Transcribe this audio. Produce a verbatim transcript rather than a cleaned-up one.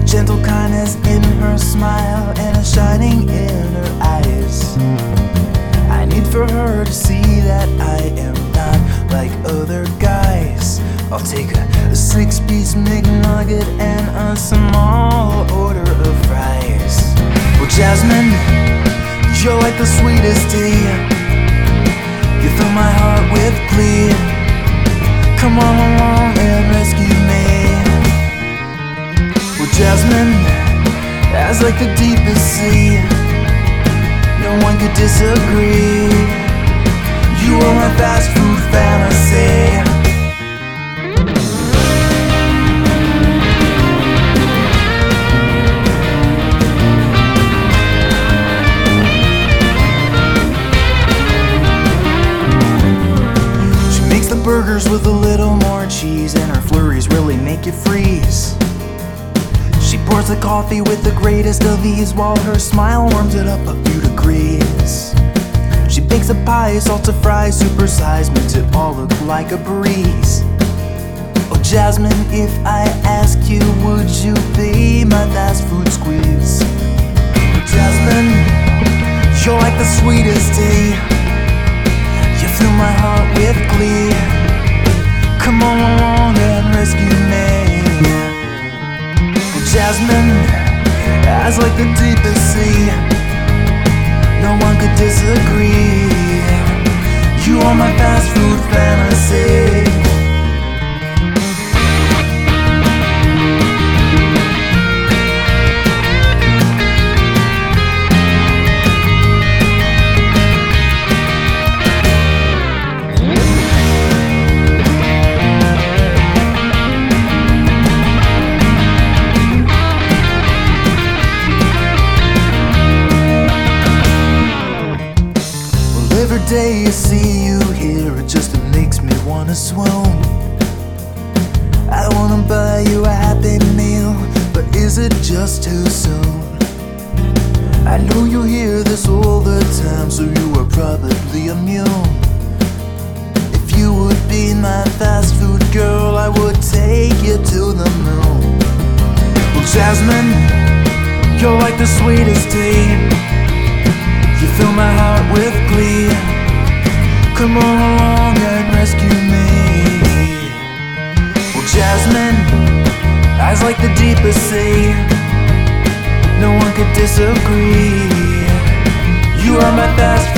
gentle kindness in her smile and a shining in her eyes. I need for her to see that I am not like other guys. I'll take a, a six-piece McNugget and a small order of fries. Well, Jasmine, you're like the sweetest tea. You fill my heart with glee. Come on along and rescue me. Well, Jasmine, as like the deepest sea, no one could disagree. You are my fast food fantasy. She makes the burgers with a little more cheese, and her flurries really make you freeze. She pours the coffee with the greatest of ease, while her smile warms it up a few degrees. She bakes a pie, salsa fries, supersized, makes it all look like a breeze. Oh, Jasmine, if I ask you, would you be my fast food squeeze? Oh, Jasmine, you're like the sweetest tea. You fill my heart with glee. Come on along and rescue me. Jasmine, as like the deepest sea, no one could disagree. You are my fast food fantasy. Every day I see you here, it just makes me wanna swoon. I wanna buy you a happy meal, but is it just too soon? I know you hear this all the time, so you are probably immune. If you would be my fast food girl, I would take you to the moon. Well, Jasmine, you're like the sweetest tea. You fill my heart with glee. Come on along and rescue me. Well, Jasmine, eyes like the deepest sea, no one could disagree. You are my fast